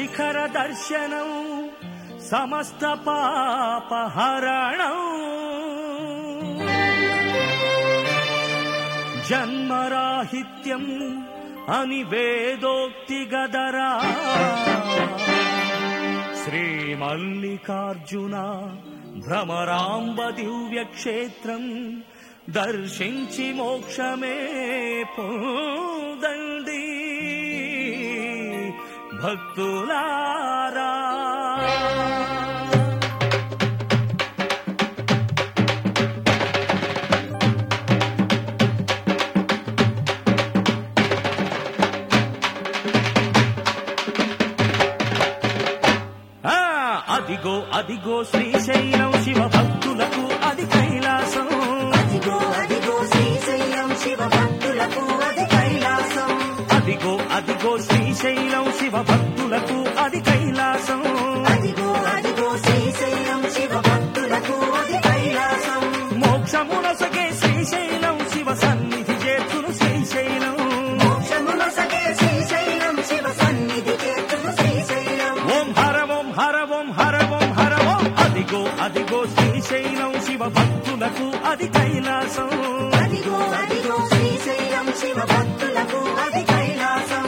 శిఖర దర్శనం సమస్త పాపహరణం జన్మరాహిత్యం అని వేదోక్తి గదరా శ్రీ మల్లికార్జున భ్రమరాంబ దివ్యక్షేత్రం దర్శించి మోక్షమే పొందండి భక్తులారా. అదిగో అదిగో శ్రీశైలం శివ భక్తులకు అది కైలాసం. అదిగో అదిగో శ్రీశైలం శివ భక్తులకు అది కైలాసం. అదిగో అదిగో శ్రీశైలం శివ భక్తులకు అది కైలాసం. అదిగో అదిగో శ్రీశైలం శివ భక్తులకు అది కైలాసం. మోక్షమునొసగే శ్రీశైలం శివ సన్నిధి చేర్చును శ్రీశైలం. మోక్షమునొసగే శ్రీశైలం శివ సన్నిధి చేర్చును శ్రీశైలం. ఓం హర ఓం హర ఓం హర ఓం హర ఓం. అదిగో అదిగో శ్రీశైలం శివ భక్తులకు అది కైలాసం. అదిగో అదిగో శ్రీశైలం శివ భక్తులకు అది కైలాసం.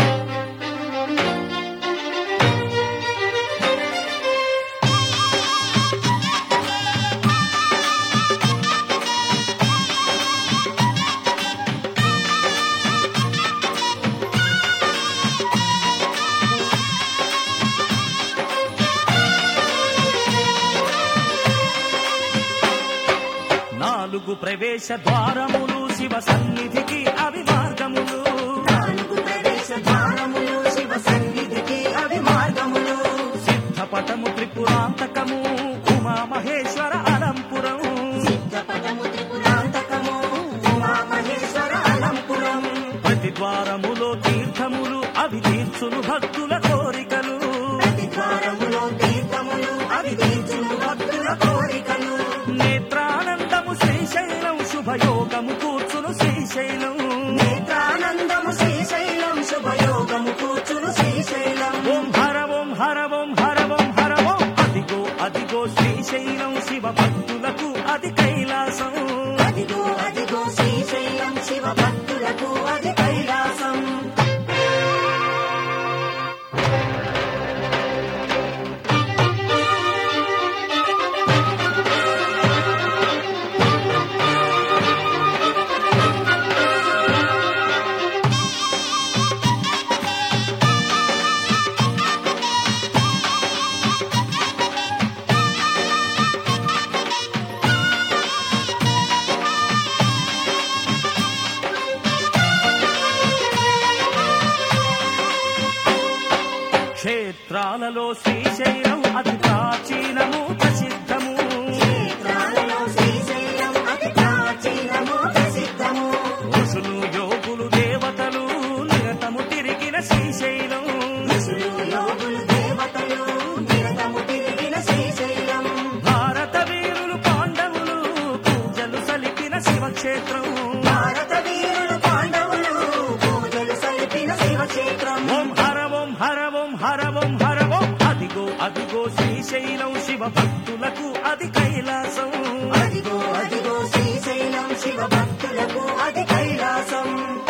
నాలుగు ప్రవేశ ద్వారములు శివ సన్నిధికి అవి మార్గములు. నాలుగు ప్రవేశ ద్వారములు శివ సన్నిధికి అవి మార్గములు. సిద్ధపటము త్రిపురాంతకము ఉమా మహేశ్వర అలంపురం. సిద్ధపటము త్రిపురాంతకము ఉమా మహేశ్వర అలంపురం. ప్రతి ద్వారములో తీర్థములు అవి తీర్చును భక్తుల కోరికలు. ప్రతి ద్వారములో తీర్థములు అవి తీర్చును భక్తుల కోరికలు. నేత్రానందము శ్రీశైలం శుభయోగము కూర్చును శ్రీశైలం. నేత్రానందము శ్రీశైలం శుభయోగము కూర్చును శ్రీశైలం. ఓం హర ఓం హర ఓం హర ఓం హర ఓం. అదిగో అదిగో శ్రీశైలం శివ భక్తులకు అది కైలాసం. అదిగో అదిగో శ్రీశైలం శివ భక్తులకు అది కైలాసం. క్షేత్రాలలో శ్రీశైలం అతి ప్రాచీనము ప్రసిద్ధము. క్షేత్రాలలో శ్రీశైలం అతి ప్రాచీనము ప్రసిద్ధము. ఋషులు యోగులు దేవతలు నిరతము తిరిగిన శ్రీశైలం. ఋషులు యోగులు దేవతలు నిరతము తిరిగిన శ్రీశైలం. భారత వీరులు పాండవులు పూజలు సలిపిన శివక్షేత్రం. భారత వీరులు పాండవులు పూజలు సలిపిన శివక్షేత్రం. ఓం హర ఓం హర ఓం హర ఓం హర ఓం. అదిగో అదిగో శ్రీశైలం శివ భక్తులకు అది కైలాసం. అదిగో అదిగో శ్రీశైలం శివ భక్తులకు అది కైలాసం.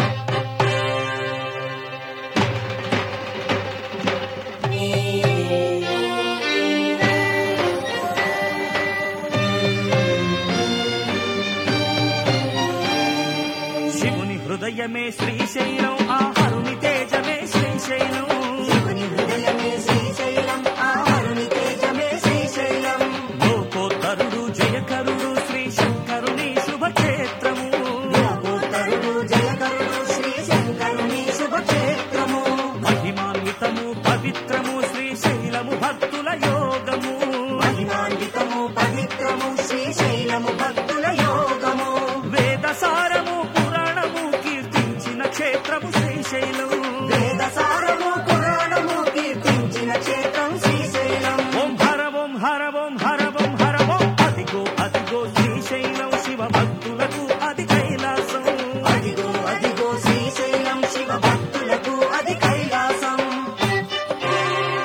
శివుని హృదయమే శ్రీశైలం ఆ హరుని తేజమే శ్రీశైలం. శివుని హృదయమే శ్రీశైలం ఆ హరుని తేజమే శ్రీశైలం. లోకోత్తరుడు జయకరుడు శ్రీ శంకరుని శుభక్షేత్రము. లోకోత్తరుడు జయకరుడు శ్రీ శంకరుని శుభక్షేత్రము. మహిమాన్వితము పవిత్రము శ్రీశైలము భక్తుల యోగము. మహిమాన్వితము పవిత్రము శ్రీశైలము భక్తుల యోగము. వేదసారము పురాణము కీర్తించిన క్షేత్రము శ్రీశైలం. వేదసారము పురాణము కీర్తించిన క్షేత్రం శ్రీశైలం. ఓం హర ఓం హర ఓం హర ఓం హర ఓం. అదిగో అదిగో శ్రీశైలం శివ భక్తులకు అది కైలాసం. అదిగో అదిగో శ్రీశైలం శివ భక్తులకు అది కైలాసం.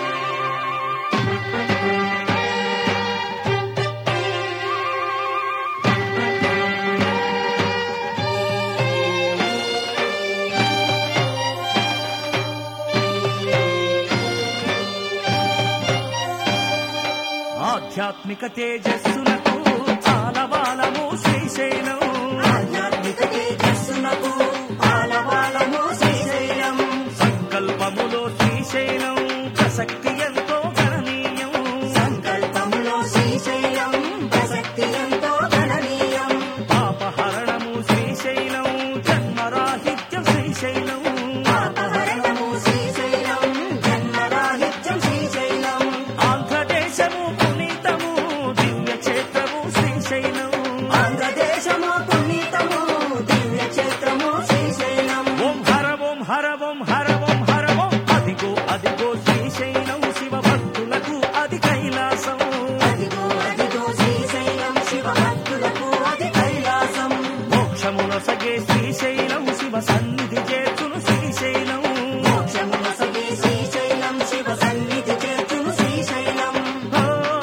ఆధ్యాత్మిక తేజస్సునకు ఆలవాలము శ్రీశైలం. ఆధ్యాత్మిక తేజస్సునకు ఆలవాలము శ్రీశైలం. సంకల్పములో శ్రీశైలం ప్రసక్తి ఎంతో గణనీయం. సంకల్పములో శ్రీశైలం ప్రసక్తి ఎంతో గణనీయం. పాపహరణము శ్రీశైలం జన్మరాహిత్యం శ్రీశైలం. పాపహరణము శ్రీశైలం జన్మరాహిత్యం శ్రీశైలం. ఆంధ్రదేశము పునీతము దివ్యక్షేత్రము శ్రీశైలం. ఆంధ్రదేశము పునీతము దివ్యక్షేత్రము శ్రీశైలం. ఓం హర ఓం హర ఓం హర ఓం హర ఓం అదిగో అదిగో శ్రీశైలం శివ భక్తులకు అది కైలాసం. అదిగో అదిగో శ్రీశైలం శివ భక్తులకు అది కైలాసం. మోక్షమునొసగే శ్రీశైలం శివ సన్నిధి చేర్చును శ్రీశైలం. మోక్షమునొసగే శ్రీశైలం శివ సన్నిధి చేర్చును శ్రీశైలం. ఓ,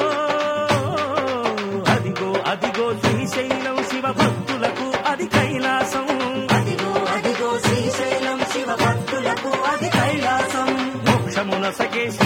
అదిగో అదిగో శ్రీశైలం శివ భక్తులకు అది కైలాసం. అదిగో అదిగో శ్రీశైలం శివ భక్తులకు అది కైలాసం. మోక్షమునొసగే